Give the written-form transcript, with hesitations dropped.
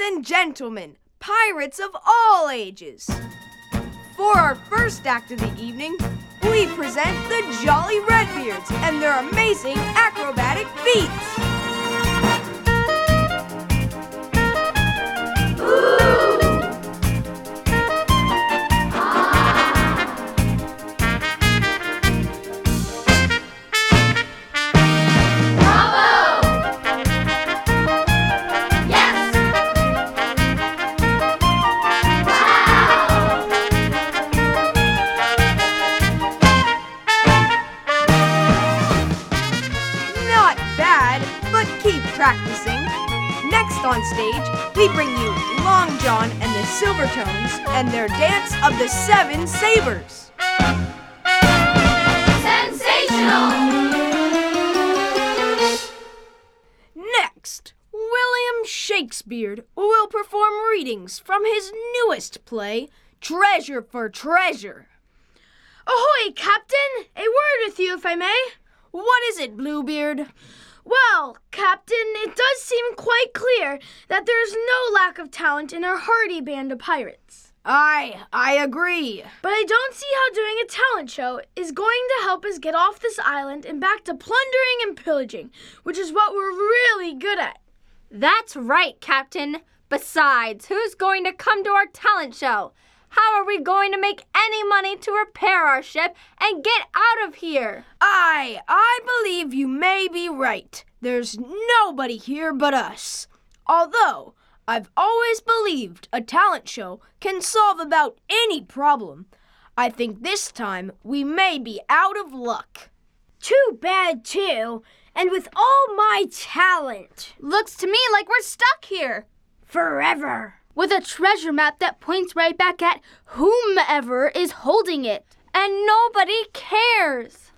and gentlemen, pirates of all ages. For our first act of the evening, we present the Jolly Redbeards and their amazing acrobatic feats. Practicing. Next on stage, we bring you Long John and the Silvertones and their dance of the Seven Sabers. Sensational! Next, William Shakespeare will perform readings from his newest play, Treasure for Treasure. Ahoy, Captain! A word with you, if I may. What is it, Bluebeard? Well, Captain, it does seem quite clear that there is no lack of talent in our hardy band of pirates. I agree. But I don't see how doing a talent show is going to help us get off this island and back to plundering and pillaging, which is what we're really good at. That's right, Captain. Besides, who's going to come to our talent show? How are we going to make any money to repair our ship and get out of here? I believe you may be right. There's nobody here but us. Although, I've always believed a talent show can solve about any problem. I think this time we may be out of luck. Too bad, too. And with all my talent. Looks to me like we're stuck here. Forever. With a treasure map that points right back at whomever is holding it. And nobody cares.